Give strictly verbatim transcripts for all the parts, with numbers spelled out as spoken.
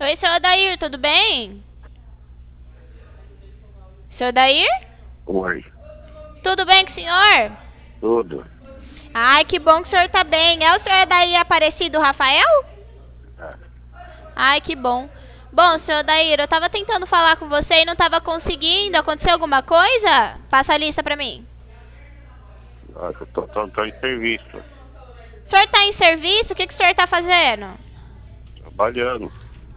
Oi, seu Odair, tudo bem? Seu Odair? Oi, Tudo bem com o senhor? tudo. Ai, que bom que o senhor tá bem. É o senhor Odair Aparecido Rafael? É, Ai, que bom. Bom, seu Odair, eu tava tentando falar com você e não tava conseguindo. Aconteceu alguma coisa? Passa a lista pra mim. ah, eu tô, tô, tô em serviço, O senhor tá em serviço? O que, que o senhor tá fazendo? trabalhando.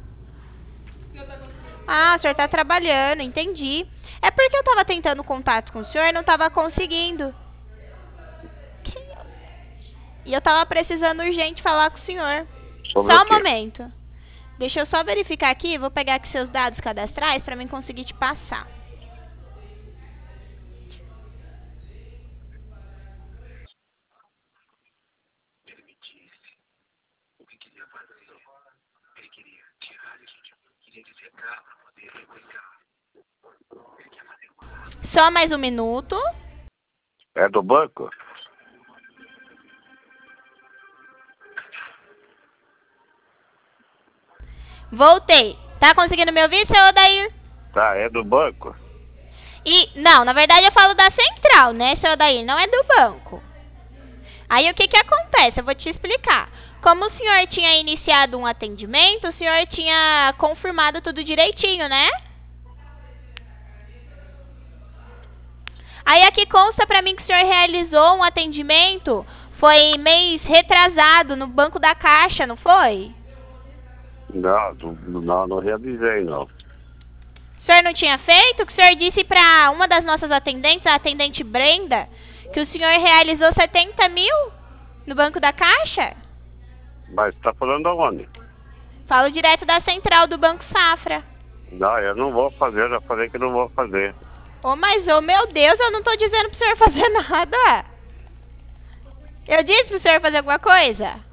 Ah, o senhor tá trabalhando, entendi. É porque eu tava tentando contato com o senhor e não tava conseguindo. E eu tava precisando urgente falar com o senhor. Sobre o Só um quê? momento. Deixa eu só verificar aqui, vou pegar aqui seus dados cadastrais para mim conseguir te passar. Só mais um minuto. É do banco? Voltei. Tá conseguindo me ouvir, seu Odair? Tá, é do banco? E, não, na verdade eu falo da central, né, seu Odair? Não é do banco. Aí o que que acontece? Eu vou te explicar. Como o senhor tinha iniciado um atendimento, o senhor tinha confirmado tudo direitinho, né? Aí aqui consta pra mim que o senhor realizou um atendimento, foi mês retrasado no Banco da Caixa, não foi? Não, não, não, não realizei, não. O senhor não tinha feito? Que o senhor disse pra uma das nossas atendentes, a atendente Brenda, que o senhor realizou setenta mil no Banco da Caixa? Mas tá falando aonde? Falo direto da central do Banco Safra. Não, eu não vou fazer, já falei que não vou fazer. Ô, mas, ô, meu Deus, eu não tô dizendo pro senhor fazer nada. Eu disse pro senhor fazer alguma coisa?